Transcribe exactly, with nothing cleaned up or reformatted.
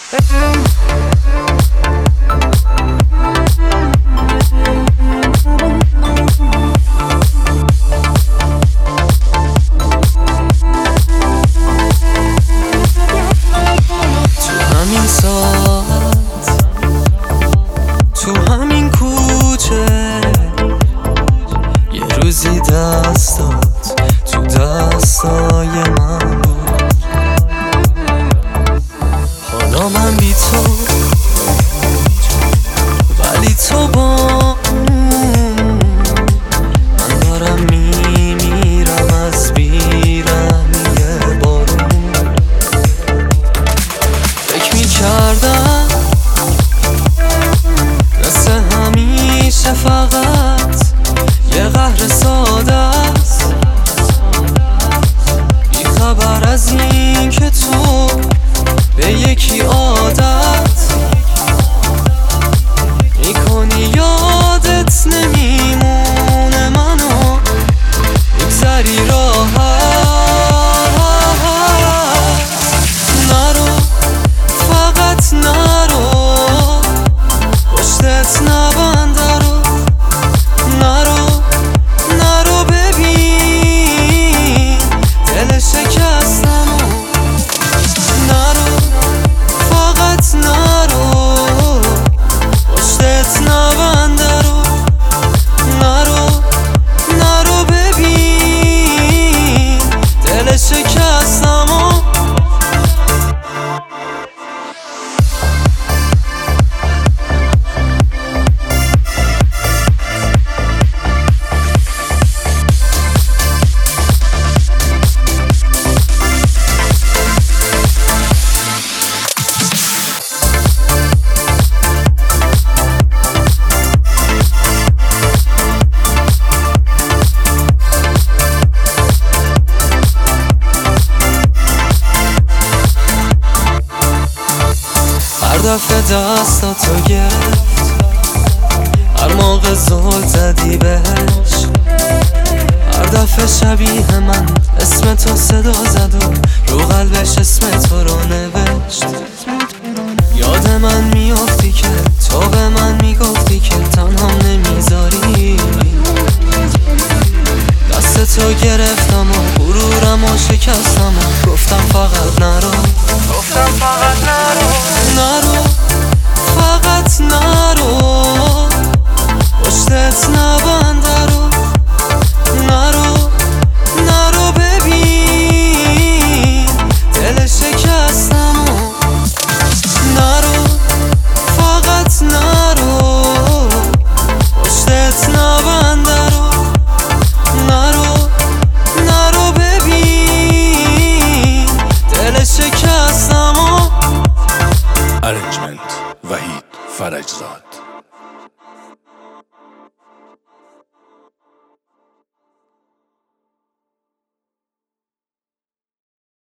همین ساعت تو همین کوچه یه روزی دستات تو دستای من بود. حالا من بی تو ولی تو با من دارم میمیرم از بیرحمی بارون. فکر میکردم مثل همیشه فقط یه قهر ساده است، بی خبر از این که تو به یکی عادت میکنی، یادت نمیمونه منو میگذری راحت. نرو فقط نرو، پشتت نبنده رو. نرو نرو ببین دل شکستمو. نرو فقط نرو، پشتت نبنده رو. نرو نرو ببین دل شکستمو. هر دفعه دستاتو گرفت، هر موقع زل زدی بهش، هر دفعه شبیه من اسم تو صدا زد و رو قلبش اسم تو رو نوشت. یاد من میافتی که تو به من میگفتی که تنهام نمیذاری. دست تو گرفتم و غرورم و شکستم و گفتم فقط نرو. گفتم فقط نرو. نرو فقط نرو، پشتت نبنده رو. نرو نرو ببین دل شکستمو. نرو فقط نرو، پشتت نبنده رو. نرو نرو ببین دل شکستمو. Arrangement وحید فرجزاد.